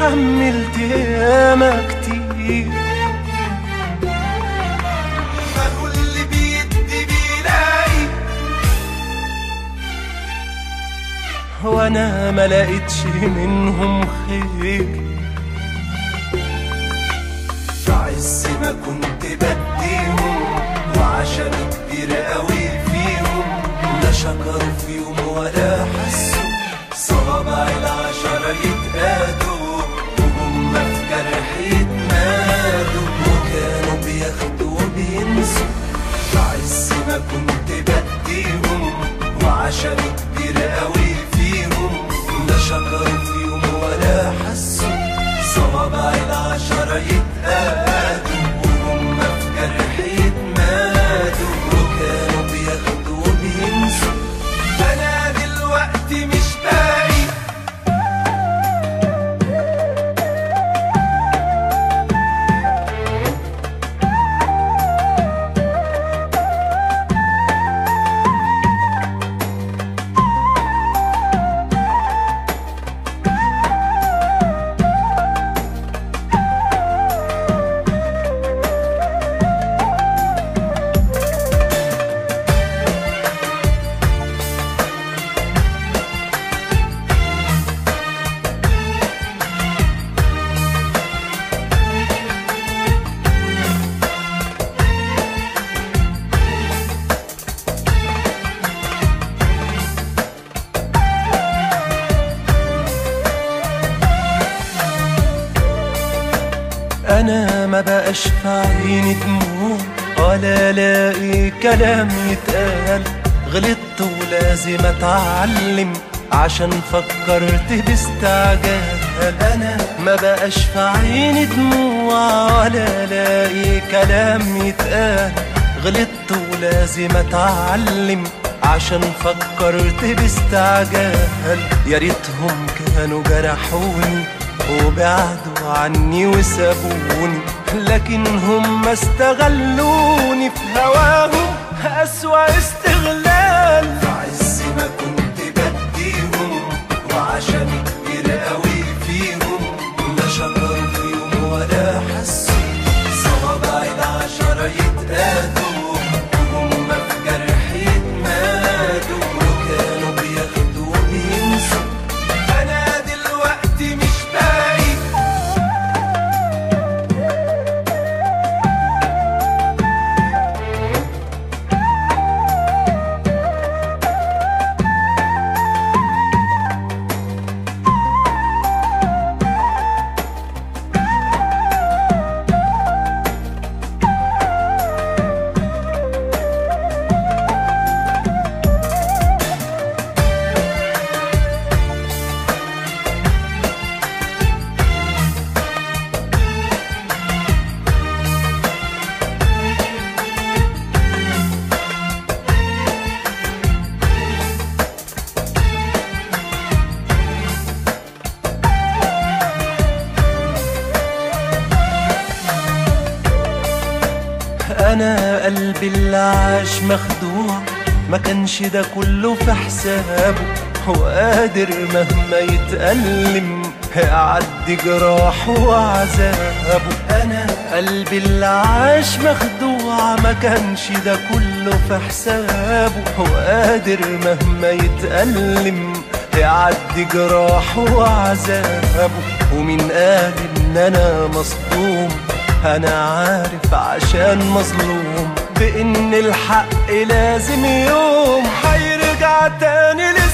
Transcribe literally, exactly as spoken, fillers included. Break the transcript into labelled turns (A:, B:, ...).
A: اتحملت ياما كتير.
B: ما كل بيدي بيلاقي،
A: وانا ما لقيتش منهم خير.
B: في عز ما كنت بديهم وعشان كبير قوي فيهم، لا شكروا في يوم ولا حسوا صوابع العشرة يتقادوا، وهم في جرح يتمادوا، وكانوا بياخدوا وبينسوا. في عز ما كنت بديهم وعشان كبير قوي فيهم، لا شكروا في يوم ولا حسوا صوابع العشرة يتقادوا، وهم في جرح يتمادوا، وكانوا بياخدوا وبينسوا. أنا دلوقتي مش باقي،
A: انا ما بقاش في عيني دموع ولا لاقي كلام يتقال. غلطت ولازم اتعلم عشان فكرت باستعجال. انا ما بقاش في عيني دموع ولا لاقي كلام يتقال. غلطت ولازم اتعلم عشان فكرت باستعجال. يا ريتهم كانوا جرحوني وبعدوا عني وسابوني، لكن هم استغلوني في هواهم أسوأ استغلال.
B: في عز ما كنت بديهم وعشان كبير قوي فيهم، لا شكروا في يوم ولا حسوا صوابع العشرة يتقادوا، وهم في جرح يتمادوا، وكانوا بياخدوا وبينسوا. أنا دلوقتي مش باقي،
A: أنا قلبي اللي عاش مخدوع، ما كانش ده كله في حسابه. هو قادر مهما يتألم يعدي جراحه وعذابه. أنا قلبي اللي عاش مخدوع، ما كانش ده كله في حسابه. هو قادر مهما يتألم يعدي جراحه وعذابه. ومين قال إن أنا مصدوم؟ أنا عارف عشان مظلوم بإن الحق لازم يوم هيرجع تاني لل